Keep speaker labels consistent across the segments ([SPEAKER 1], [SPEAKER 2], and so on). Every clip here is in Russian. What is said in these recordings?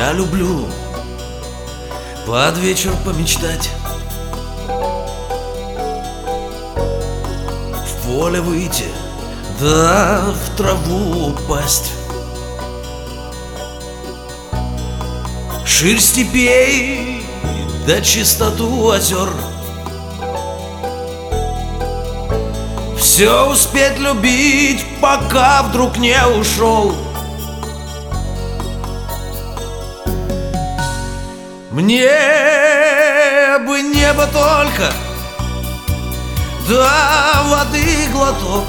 [SPEAKER 1] Я люблю под вечер помечтать, в поле выйти, да в траву упасть. Ширь степей да чистоту озер, все успеть любить, пока вдруг не ушел. Мне бы небо только, да воды глоток,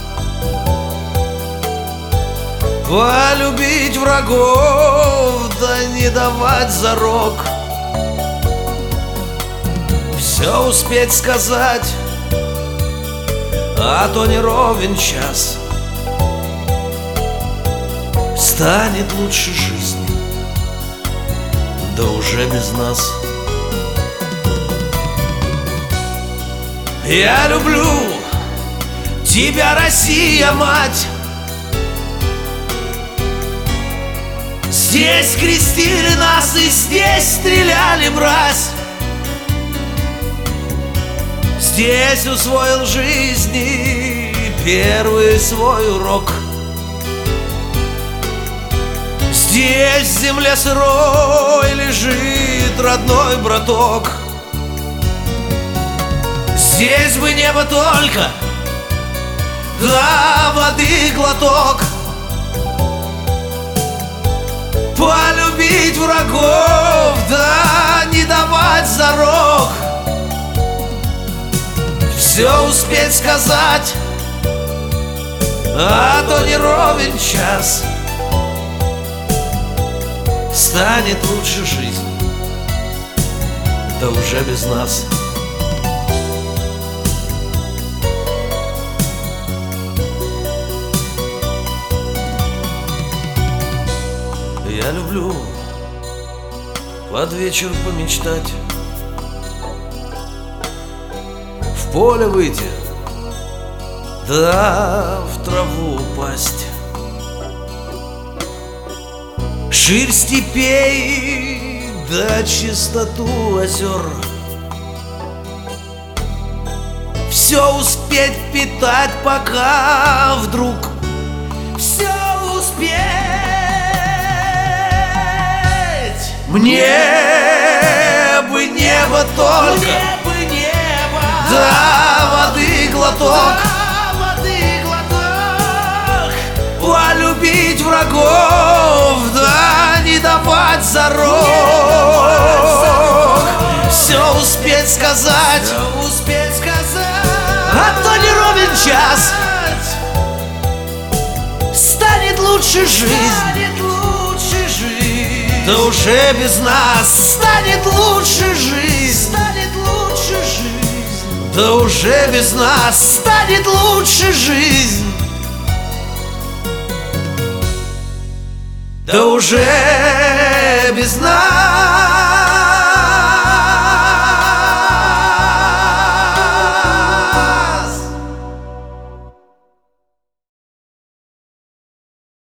[SPEAKER 1] полюбить врагов, да не давать зарок, все успеть сказать, а то не ровен час. Станет лучше жизни, да уже без нас. Я люблю тебя, Россия, мать. Здесь крестили нас и здесь стреляли, мразь. Здесь усвоил жизни первый свой урок. Здесь в земле сырой лежит родной браток. Здесь бы небо только, да воды глоток, полюбить врагов, да не давать зарок, все успеть сказать, а то не ровен час. Станет лучше жизнь, да уже без нас. Я люблю под вечер помечтать, в поле выйти, да в траву упасть. Ширь степей да чистоту озер, все успеть питать, пока вдруг все успеть. Мне бы небо только, да воды глоток, полюбить врагов, да не давать зарок, все успеть сказать, а то не ровен час. Станет лучше жизнь, да уже без нас. Станет лучше жизнь, да уже без нас. Станет лучше жизнь, да уже без нас.